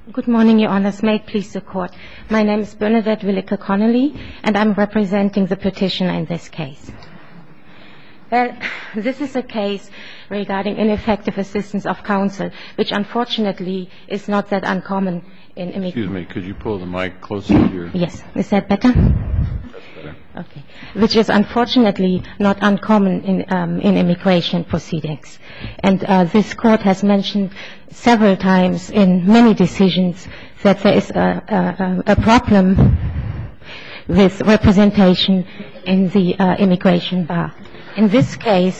Good morning, Your Honors. May it please the Court. My name is Bernadette Willicke-Connolly, and I'm representing the petitioner in this case. Well, this is a case regarding ineffective assistance of counsel, which unfortunately is not that uncommon in immigration. Excuse me, could you pull the mic closer to your... Yes. Is that better? That's better. Okay. Which is unfortunately not uncommon in immigration proceedings. And this Court has mentioned several times in many decisions that there is a problem with representation in the immigration bar. In this case,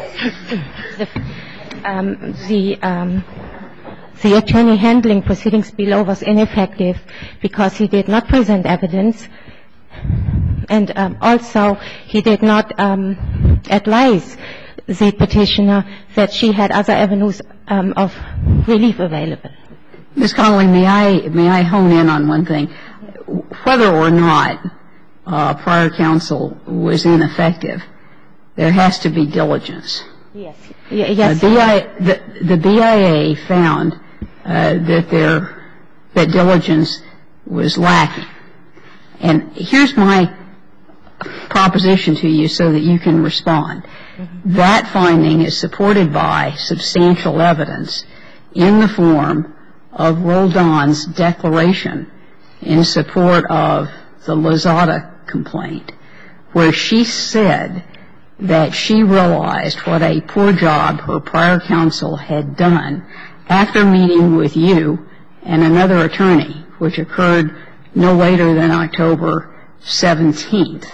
the attorney handling proceedings below was ineffective because he did not present evidence, and also he did not advise the petitioner that she had other avenues of relief available. Ms. Connolly, may I hone in on one thing? Whether or not prior counsel was ineffective, there has to be diligence. Yes. Yes. The BIA found that diligence was lacking. And here's my proposition to you so that you can respond. Mm-hmm. That finding is supported by substantial evidence in the form of Roldan's declaration in support of the Lozada complaint, where she said that she realized what a poor job her prior counsel had done after meeting with you and another attorney, which occurred no later than October 17th,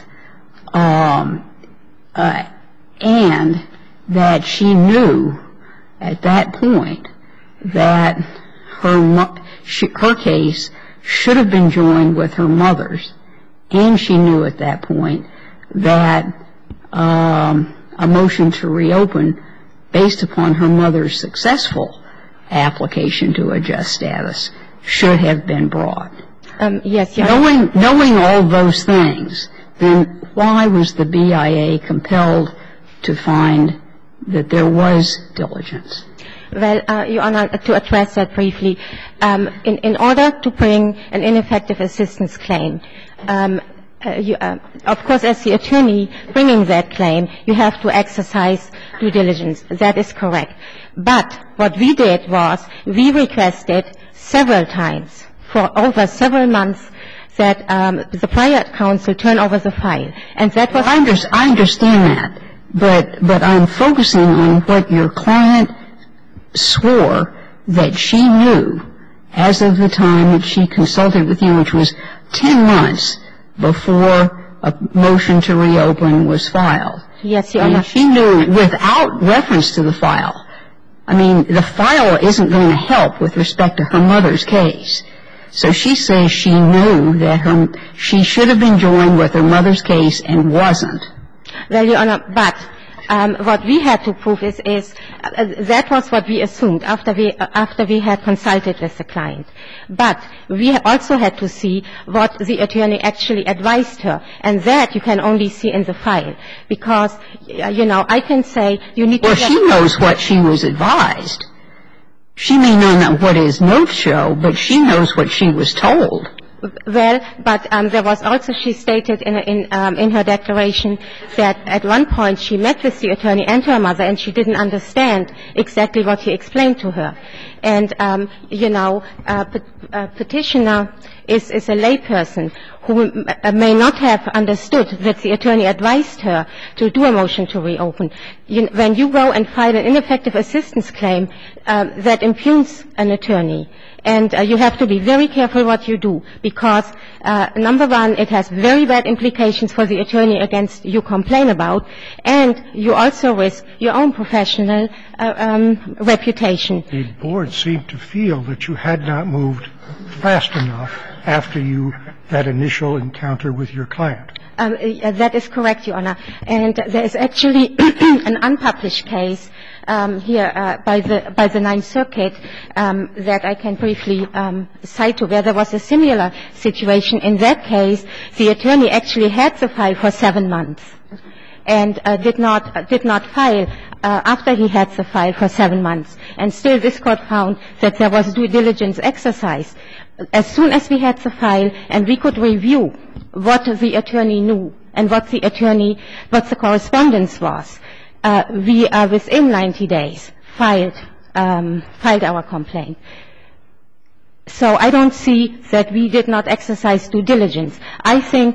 and that she knew at that point that her case should have been joined with her mother's, and she knew at that point that a motion to reopen based upon her mother's successful application to adjust status should have been brought. Yes. Knowing all those things, then why was the BIA compelled to find that there was diligence? Well, Your Honor, to address that briefly, in order to bring an ineffective assistance claim, of course, as the attorney bringing that claim, you have to exercise due diligence. That is correct. But what we did was we requested several times for over several months that the prior counsel turn over the file. And that was... I understand that. But I'm focusing on what your client swore that she knew as of the time that she consulted with you, which was 10 months before a motion to reopen was filed. Yes, Your Honor. And she knew without reference to the file. I mean, the file isn't going to help with respect to her mother's case. So she says she knew that she should have been joined with her mother's case and wasn't. Well, Your Honor, but what we had to prove is that was what we assumed after we had consulted with the client. But we also had to see what the attorney actually advised her, and that you can only see in the file. Because, you know, I can say you need to... Well, she knows what she was advised. She may not know what his notes show, but she knows what she was told. Well, but there was also, she stated in her declaration that at one point she met with the attorney and her mother and she didn't understand exactly what he explained to her. And, you know, petitioner is a layperson who may not have understood that the attorney advised her to do a motion to reopen. When you go and file an ineffective assistance claim, that impugns an attorney. And you have to be very careful what you do, because, number one, it has very bad implications for the attorney against you complain about, and you also risk your own professional reputation. The board seemed to feel that you had not moved fast enough after that initial encounter with your client. That is correct, Your Honor. And there is actually an unpublished case here by the Ninth Circuit that I can briefly cite to, where there was a similar situation. In that case, the attorney actually had the file for 7 months and did not file after he had the file for 7 months. And still this Court found that there was due diligence exercise. As soon as we had the file and we could review what the attorney knew and what the correspondence was, we within 90 days filed our complaint. So I don't see that we did not exercise due diligence. I think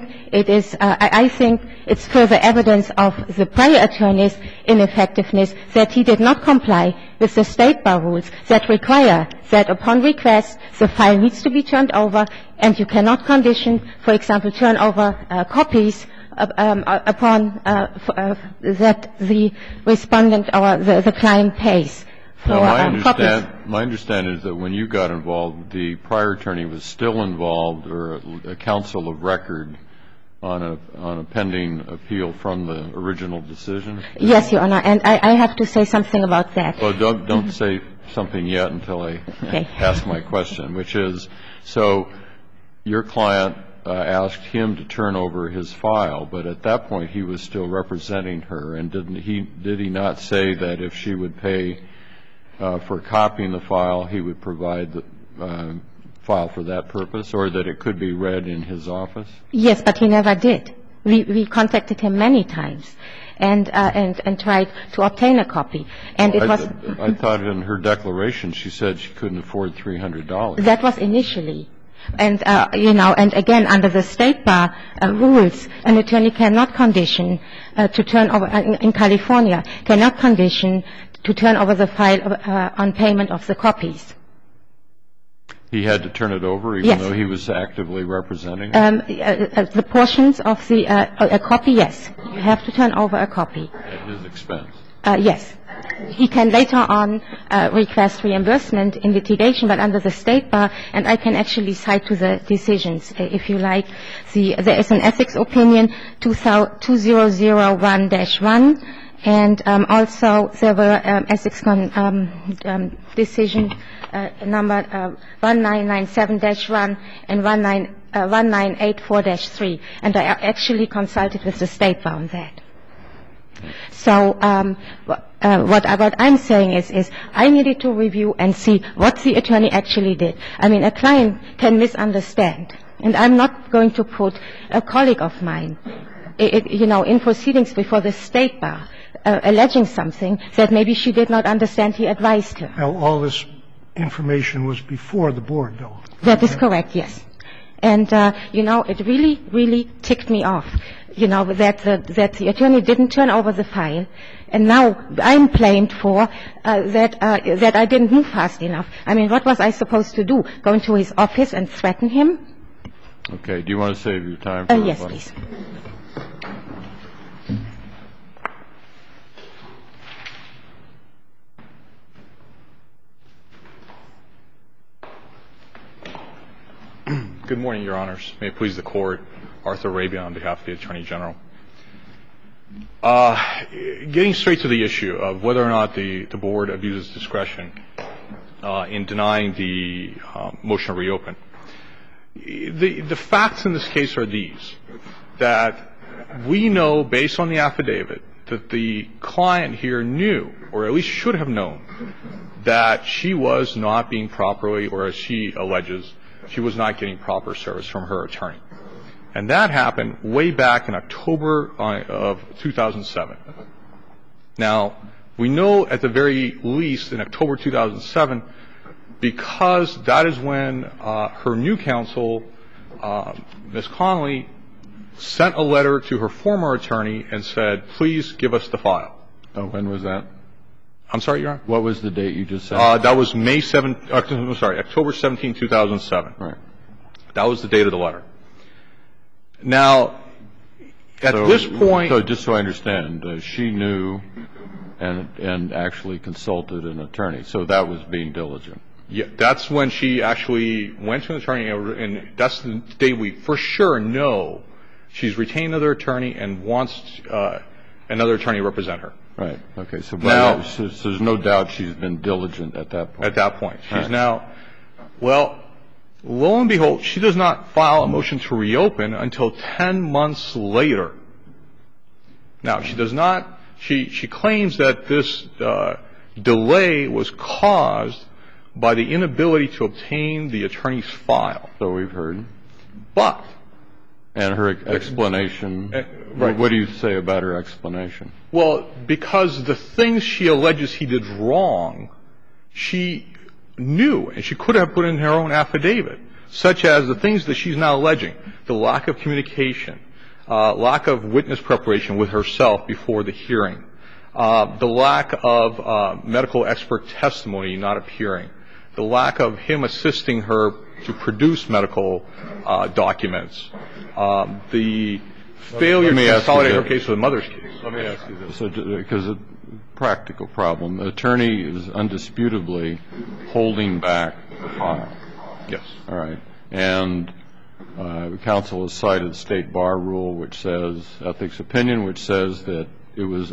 it's further evidence of the prior attorney's ineffectiveness that he did not comply with the State bar rules that require that upon request the file needs to be turned over, and you cannot condition, for example, turn over copies upon that the respondent or the client pays. My understanding is that when you got involved, the prior attorney was still involved, or a counsel of record, on a pending appeal from the original decision? Yes, Your Honor, and I have to say something about that. Well, don't say something yet until I ask my question, which is, so your client asked him to turn over his file, but at that point he was still representing her, and did he not say that if she would pay for copying the file, he would provide the file for that purpose, or that it could be read in his office? Yes, but he never did. We contacted him many times and tried to obtain a copy. And it was I thought in her declaration she said she couldn't afford $300. That was initially. And, and again, under the State bar rules, an attorney cannot condition to turn over, in California, cannot condition to turn over the file on payment of the copies. He had to turn it over even though he was actively representing it? The portions of a copy, yes. You have to turn over a copy. At his expense? Yes. He can later on request reimbursement in litigation, but under the State bar, and I can actually cite to the decisions, if you like. There is an ethics opinion, 2001-1, and also there were ethics decision number 1997-1 and 1984-3, and I actually consulted with the State bar on that. So what I'm saying is I needed to review and see what the attorney actually did. I mean, a client can misunderstand, and I'm not going to put a colleague of mine, in proceedings before the State bar, alleging something that maybe she did not understand he advised her. Now, all this information was before the board, though. That is correct, yes. And, it really, really ticked me off, that the attorney didn't turn over the file. And now I'm blamed for that I didn't move fast enough. I mean, what was I supposed to do? Go into his office and threaten him? Okay. Do you want to save your time? Yes, please. Good morning, Your Honors. May it please the Court. Arthur Rabia on behalf of the Attorney General. Getting straight to the issue of whether or not the board abuses discretion in denying the motion to reopen, the facts in this case are these, that we know based on the affidavit that the client here knew, or at least should have known, that she was not being properly, or as she alleges, she was not getting proper service from her attorney. And that happened way back in October of 2007. Now, we know at the very least in October 2007, because that is when her new counsel, Ms. Connolly, sent a letter to her former attorney and said, please give us the file. Oh, when was that? I'm sorry, Your Honor? What was the date you just said? That was October 17, 2007. Right. That was the date of the letter. Now, at this point — So just so I understand, she knew and actually consulted an attorney. So that was being diligent. Yeah. That's when she actually went to an attorney, and that's the day we for sure know she's retained another attorney and wants another attorney to represent her. Right. Okay. So there's no doubt she's been diligent at that point. At that point. She's now — well, lo and behold, she does not file a motion to reopen until 10 months later. Now, she does not She claims that this delay was caused by the inability to obtain the attorney's file. So we've heard. But. And her explanation. Right. What do you say about her explanation? Well, because the things she alleges he did wrong, she knew, and she could have put in her own affidavit, such as the things that she's now alleging, the lack of communication, lack of witness preparation with herself before the hearing, the lack of medical expert testimony not appearing, the lack of him assisting her to produce medical documents, the failure to consolidate her case with the mother's case. Let me ask you this, because a practical problem. The attorney is undisputably holding back the file. Yes. All right. And counsel has cited the State Bar Rule, which says, ethics opinion, which says that it was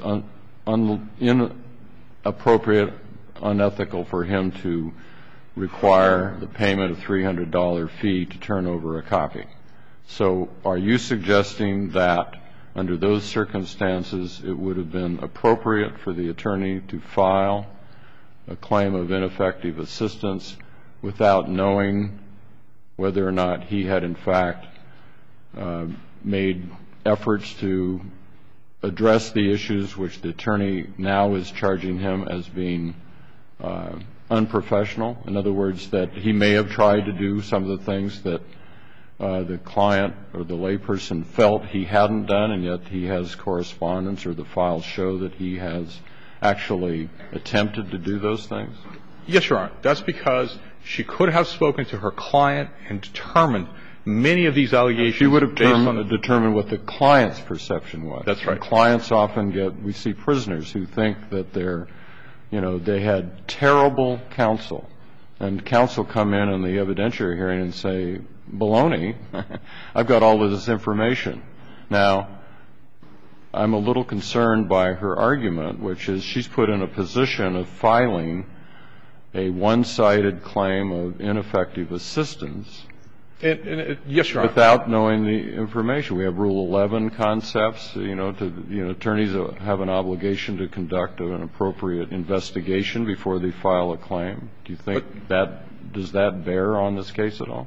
inappropriate, unethical for him to require the payment of $300 fee to turn over a copy. So are you suggesting that under those circumstances it would have been appropriate for the attorney to file a claim of ineffective assistance without knowing whether or not he had in fact made efforts to address the issues which the attorney now is charging him as being unprofessional? In other words, that he may have tried to do some of the things that the client or the layperson felt he hadn't done, and yet he has correspondence or the files show that he has actually attempted to do those things? Yes, Your Honor. That's because she could have spoken to her client and determined many of these allegations. She would have determined what the client's perception was. That's right. And clients often we see prisoners who think that they had terrible counsel, and counsel come in the evidentiary hearing and say, baloney, I've got all of this information. Now, I'm a little concerned by her argument, which is she's put in a position of filing a one-sided claim of ineffective assistance. Yes, Your Honor. Without knowing the information. We have Rule 11 concepts, attorneys have an obligation to conduct an appropriate investigation before they file a claim. Do you think does that bear on this case at all?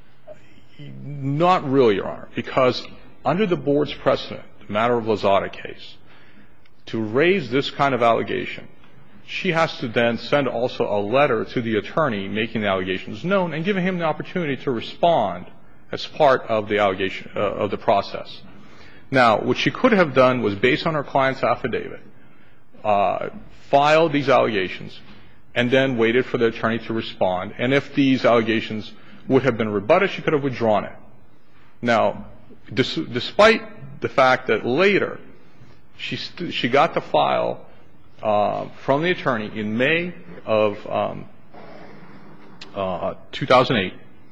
Not really, Your Honor, because under the board's precedent, the matter of Lozada case, to raise this kind of allegation, she has to then send also a letter to the attorney making the allegations known and giving him the opportunity to respond as part of the allegation of the process. Now, what she could have done was, based on her client's affidavit, file these allegations and then waited for the attorney to respond. And if these allegations would have been rebutted, she could have withdrawn it. Now, despite the fact that later she got the file from the attorney in May of 2008,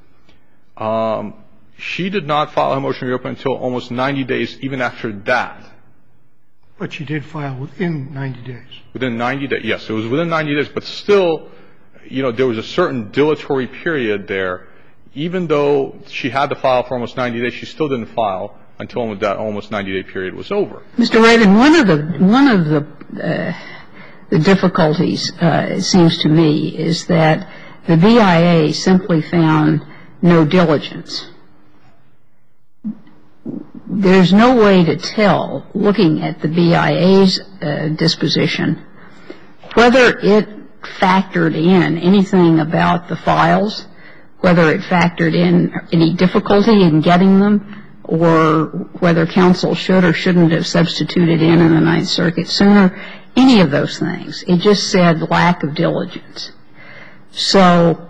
she did not file a motion to reopen until almost 90 days even after that. But she did file within 90 days. Within 90 days, yes. It was within 90 days, but still, there was a certain dilatory period there. Even though she had to file for almost 90 days, she still didn't file until that almost 90-day period was over. Mr. Rabin, one of the difficulties, it seems to me, is that the BIA simply found no diligence. There's no way to tell, looking at the BIA's disposition, whether it factored in anything about the files, whether it factored in any difficulty in getting them, or whether counsel should or shouldn't have substituted in the Ninth Circuit sooner, any of those things. It just said lack of diligence. So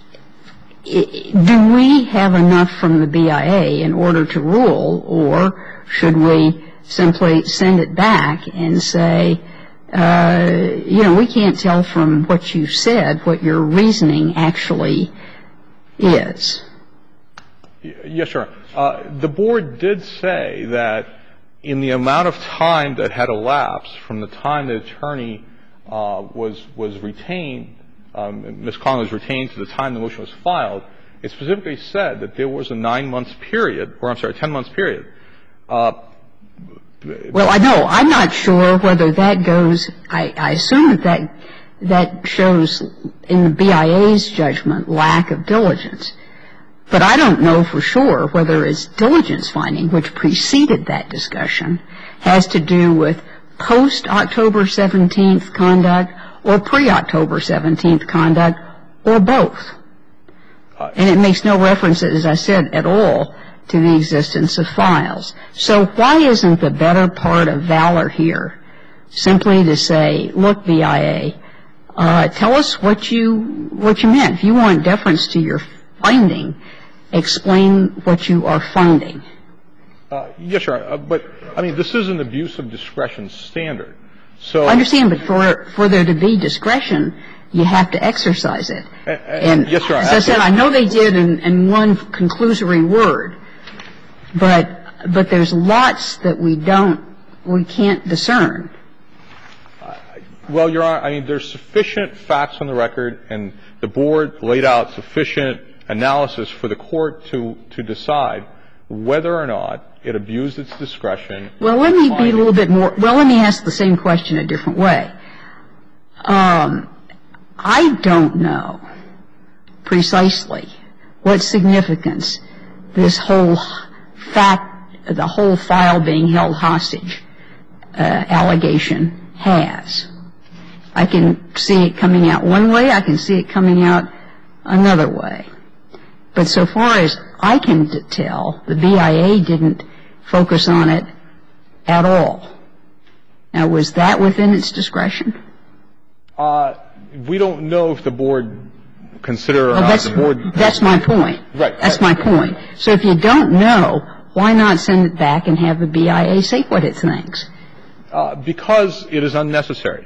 do we have enough from the BIA in order to rule, or should we simply send it back and say, we can't tell from what you said what your reasoning actually is? Yes, sir. The board did say that in the amount of time that had elapsed from the time the attorney was retained, Ms. Conlon was retained to the time the motion was filed, it specifically said that there was a 10 months period Well, I know. I'm not sure whether that goes – I assume that shows in the BIA's judgment lack of diligence. But I don't know for sure whether its diligence finding, which preceded that discussion, has to do with post-October 17th conduct or pre-October 17th conduct or both. And it makes no reference, as I said, at all to the existence of files. So why isn't the better part of valor here simply to say, look, BIA, tell us what you meant. If you want deference to your finding, explain what you are finding. Yes, Your Honor. But, I mean, this is an abuse of discretion standard. So I understand, but for there to be discretion, you have to exercise it. And yes, Your Honor. As I said, I know they did in one conclusory word, but there's lots that we can't discern. Well, Your Honor, I mean, there's sufficient facts on the record, and the Board laid out sufficient analysis for the Court to decide whether or not it abused its discretion. Well, let me be a little bit more – well, let me ask the same question a different way. I don't know precisely what significance this whole fact, the whole file being held hostage allegation has. I can see it coming out one way. I can see it coming out another way. But so far as I can tell, the BIA didn't focus on it at all. Now, was that within its discretion? We don't know if the Board considered or not. That's my point. Right. That's my point. So if you don't know, why not send it back and have the BIA say what it thinks? Because it is unnecessary.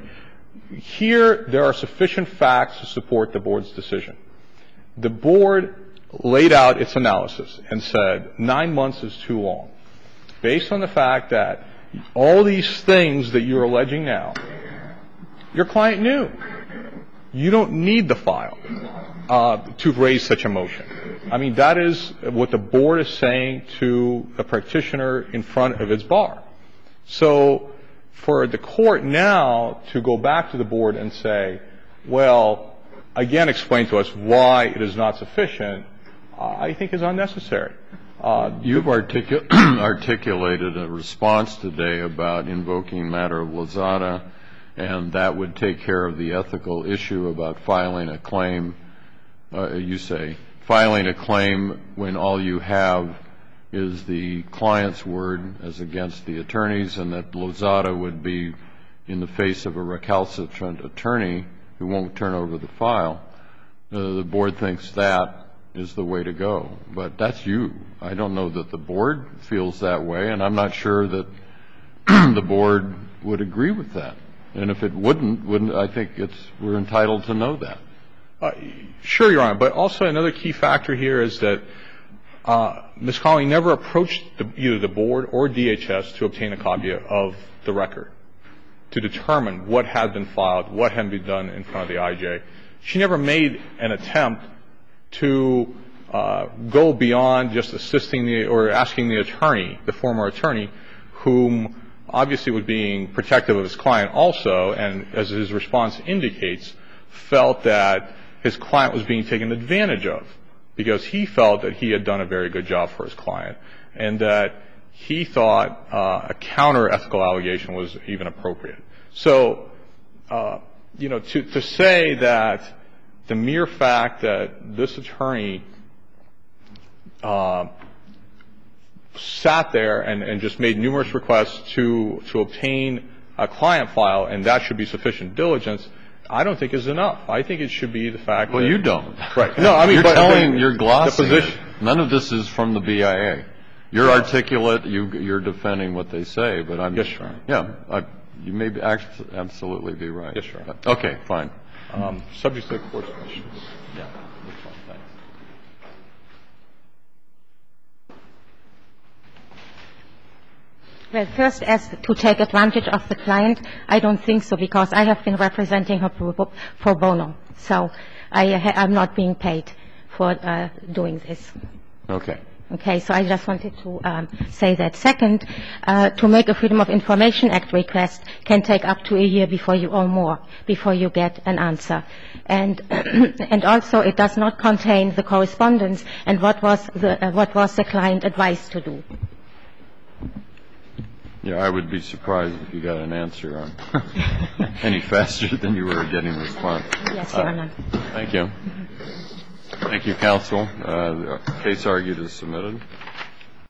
Here, there are sufficient facts to support the Board's decision. The Board laid out its analysis and said 9 months is too long, based on the fact that all these things that you're alleging now, your client knew. You don't need the file to raise such a motion. I mean, that is what the Board is saying to a practitioner in front of its bar. So for the Court now to go back to the Board and say, well, again, explain to us why it is not sufficient, I think is unnecessary. You've articulated a response today about invoking matter of Lozada, and that would take care of the ethical issue about filing a claim. You say filing a claim when all you have is the client's word as against the attorney's, and that Lozada would be in the face of a recalcitrant attorney who won't turn over the file. The Board thinks that is the way to go. But that's you. I don't know that the Board feels that way, and I'm not sure that the Board would agree with that. And if it wouldn't, I think we're entitled to know that. Sure, Your Honor. But also another key factor here is that Ms. Connolly never approached either the Board or DHS to obtain a copy of the record to determine what had been filed, what had been done in front of the IJ. She never made an attempt to go beyond just assisting or asking the attorney, the former attorney, whom obviously was being protective of his client also, and as his response indicates, felt that his client was being taken advantage of because he felt that he had done a very good job for his client and that he thought a counter-ethical allegation was even appropriate. So, to say that the mere fact that this attorney sat there and just made numerous requests to obtain a client file and that should be sufficient diligence, I don't think is enough. I think it should be the fact that — Well, you don't. Right. No, I mean, you're glossing it. None of this is from the BIA. You're articulate. You're defending what they say, but I'm — Yes, Your Honor. Yeah. You may absolutely be right. Yes, Your Honor. Okay, fine. Subject to the Court's questions. Yeah. That's fine. Thanks. Well, first, as to take advantage of the client, I don't think so, because I have been representing her pro bono. So I'm not being paid for doing this. Okay. Okay, so I just wanted to say that. Second, to make a Freedom of Information Act request can take up to a year before you or more, before you get an answer. And also it does not contain the correspondence and what was the client advised to do. Yeah, I would be surprised if you got an answer on any faster than you were getting a response. Yes, Your Honor. Thank you. Thank you, counsel. The case argued is submitted.